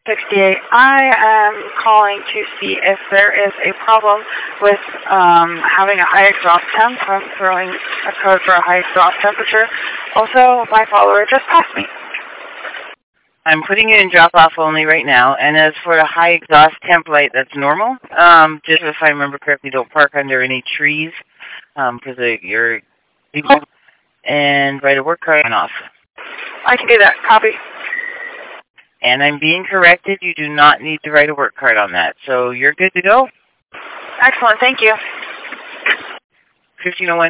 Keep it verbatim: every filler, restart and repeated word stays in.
sixty-eight. I am calling to see if there is a problem with um, having a high exhaust temp. I'm throwing a code for a high exhaust temperature. Also, my follower just passed me. I'm putting you in drop-off only right now, and as for the high exhaust temp light, that's normal. Um, just if I remember correctly, don't park under any trees, because um, you're... And write a work card on off. I can do that. Copy. And I'm being corrected. You do not need to write a work card on that. So you're good to go? Excellent. Thank you. fifteen oh one